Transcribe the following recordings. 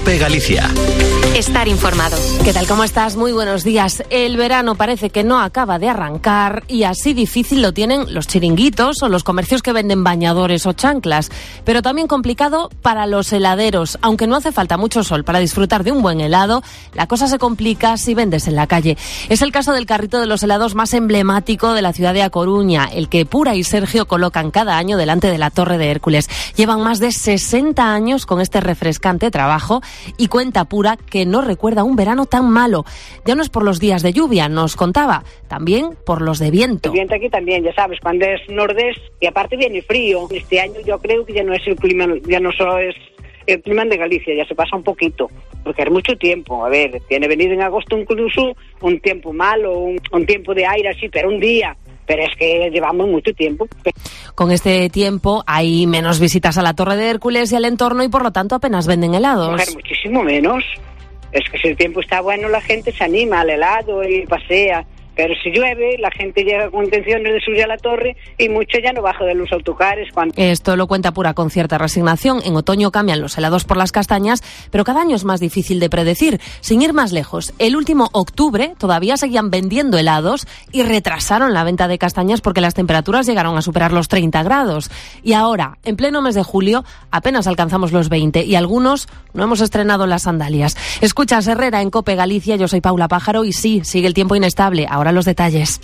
COPE Galicia. Estar informado. ¿Qué tal? ¿Cómo estás? Muy buenos días. El verano parece que no acaba de arrancar y así difícil lo tienen los chiringuitos o los comercios que venden bañadores o chanclas. Pero también complicado para los heladeros. Aunque no hace falta mucho sol para disfrutar de un buen helado, la cosa se complica si vendes en la calle. Es el caso del carrito de los helados más emblemático de la ciudad de A Coruña, el que Pura y Sergio colocan cada año delante de la Torre de Hércules. Llevan más de 60 años con este refrescante trabajo y cuenta Pura que no recuerda un verano tan malo. Ya no es por los días de lluvia, nos contaba, también por los de viento. El viento aquí también, ya sabes, cuando es nordés y aparte viene frío. Este año yo creo que ya no es el clima, ya no solo es el clima de Galicia, ya se pasa un poquito, porque hay mucho tiempo. A ver, tiene venido en agosto incluso un tiempo malo, un tiempo de aire así, pero un día. Pero es que llevamos mucho tiempo. Con este tiempo hay menos visitas a la Torre de Hércules y al entorno y por lo tanto apenas venden helados. Mujer, muchísimo menos. Es que si el tiempo está bueno la gente se anima al helado y pasea. Pero si llueve, la gente llega con intenciones de subir a la torre y mucho ya no baja de los autocares. Esto lo cuenta Pura con cierta resignación. En otoño cambian los helados por las castañas, pero cada año es más difícil de predecir. Sin ir más lejos, el último octubre todavía seguían vendiendo helados y retrasaron la venta de castañas porque las temperaturas llegaron a superar los 30 grados. Y ahora, en pleno mes de julio, apenas alcanzamos los 20 y algunos no hemos estrenado las sandalias. Escuchas Herrera en COPE Galicia, yo soy Paula Pájaro y sí, sigue el tiempo inestable. Ahora los detalles.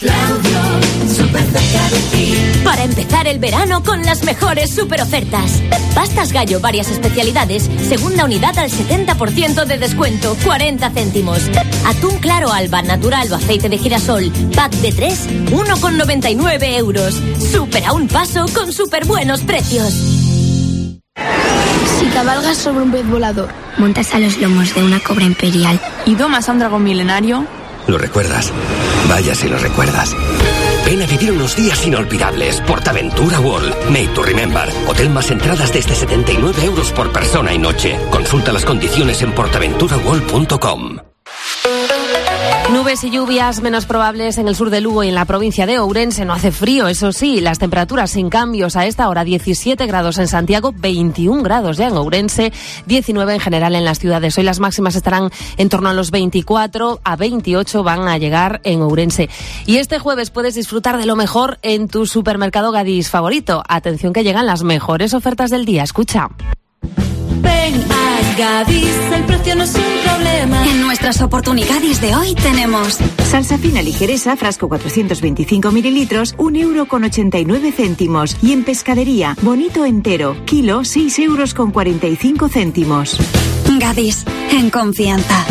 Para empezar el verano con las mejores superofertas. Pastas Gallo, varias especialidades, segunda unidad al 70% de descuento, 40 céntimos. Atún claro Alba, natural o aceite de girasol, pack de 3, 1,99 euros. Supera un paso con súper buenos precios. Si cabalgas sobre un pez volador, montas a los lomos de una cobra imperial y domas a un dragón milenario... ¿Lo recuerdas? Vaya si lo recuerdas. Ven a vivir unos días inolvidables. PortAventura World. Made to remember. Hotel más entradas desde 79 euros por persona y noche. Consulta las condiciones en portaventuraworld.com. Nubes y lluvias menos probables en el sur de Lugo y en la provincia de Ourense. No hace frío, eso sí. Las temperaturas sin cambios a esta hora. 17 grados en Santiago, 21 grados ya en Ourense, 19 en general en las ciudades. Hoy las máximas estarán en torno a los 24, a 28 van a llegar en Ourense. Y este jueves puedes disfrutar de lo mejor en tu supermercado Gadis favorito. Atención que llegan las mejores ofertas del día. Escucha. Ven a Gadis, el precio no es un problema. En nuestras oportunidades de hoy tenemos salsa fina ligeresa, frasco 425 mililitros, 1,89 €. Y en pescadería, bonito entero, kilo, 6,45 €. Gadis, en confianza.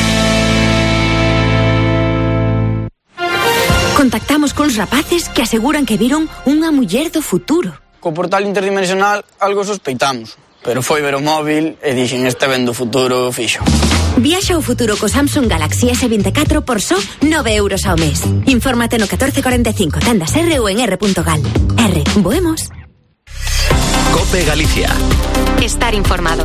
Contactamos con los rapaces que aseguran que vieron unha muller do futuro. Co portal interdimensional algo sospeitamos. Pero foi ver o móvil e dixen este vendo futuro fixo. Viaxa ao futuro co Samsung Galaxy S24 por só 9 euros ao mes. Infórmate no 1445, tendas R ou en r.gal. R, voemos. COPE Galicia. Estar informado.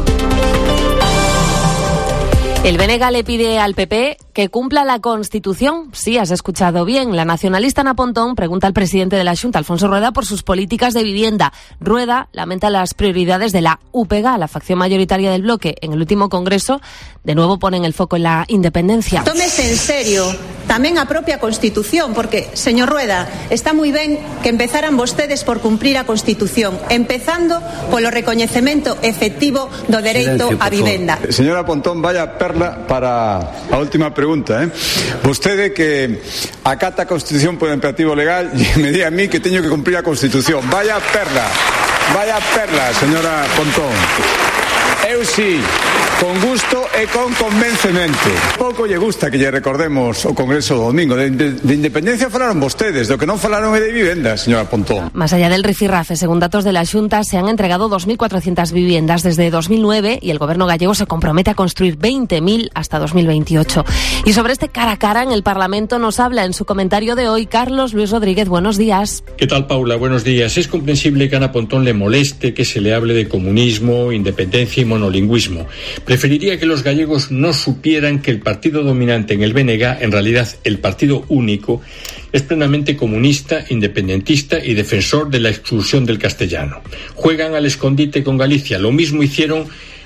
El BNG le pide al PP que cumpla la Constitución. Sí, has escuchado bien. La nacionalista Ana Pontón pregunta al presidente de la Xunta, Alfonso Rueda, por sus políticas de vivienda. Rueda lamenta las prioridades de la UPG, la facción mayoritaria del bloque. En el último congreso, de nuevo ponen el foco en la independencia. Tómese en serio tamén a propia Constitución, porque, señor Rueda, está moi ben que empezaran vostedes por cumprir a Constitución, empezando polo recoñecemento efectivo do dereito a vivenda. Señora Pontón, vaya perla para a última pregunta, Vostede que acata a Constitución por imperativo legal e me di a mí que teño que cumprir a Constitución. Vaya perla, señora Pontón. Eu sí, con gusto e con convencemento. Pouco lle gusta que lle recordemos o Congreso do domingo. De independencia falaron vostedes, do que non falaron é de vivenda, señora Pontón. Más allá del rifirrafe, según datos de la Xunta, se han entregado 2.400 viviendas desde 2009 y el gobierno gallego se compromete a construir 20.000 hasta 2028. Y sobre este cara a cara en el Parlamento nos habla en su comentario de hoy Carlos Luis Rodríguez. Buenos días. ¿Qué tal, Paula? Buenos días. Es comprensible que a Ana Pontón le moleste que se le hable de comunismo, independencia y monolingüismo. Preferiría que los gallegos no supieran que el partido dominante en el BNG, en realidad el partido único, es plenamente comunista, independentista y defensor de la exclusión del castellano. Juegan al escondite con Galicia. Lo mismo hicieron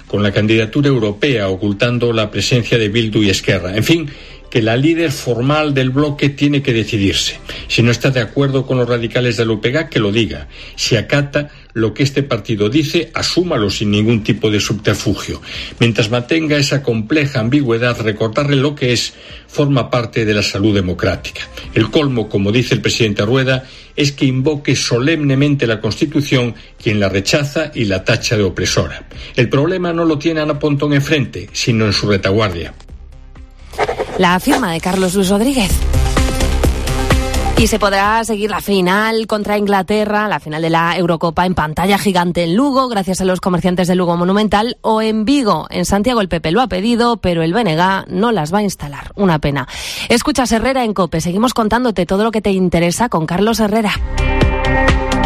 con la candidatura europea, ocultando la presencia de Bildu y Esquerra. En fin, que la líder formal del bloque tiene que decidirse. Si no está de acuerdo con los radicales del UPG, que lo diga. Si acata lo que este partido dice, asúmalo sin ningún tipo de subterfugio. Mientras mantenga esa compleja ambigüedad, recordarle lo que es forma parte de la salud democrática. El colmo, como dice el presidente Rueda, es que invoque solemnemente la Constitución quien la rechaza y la tacha de opresora. El problema no lo tiene Ana Pontón enfrente, sino en su retaguardia. La firma de Carlos Luis Rodríguez. Y se podrá seguir la final contra Inglaterra, la final de la Eurocopa, en pantalla gigante en Lugo, gracias a los comerciantes de Lugo Monumental, o en Vigo. En Santiago el PP lo ha pedido, pero el BNG no las va a instalar. Una pena. Escuchas Herrera en COPE. Seguimos contándote todo lo que te interesa con Carlos Herrera.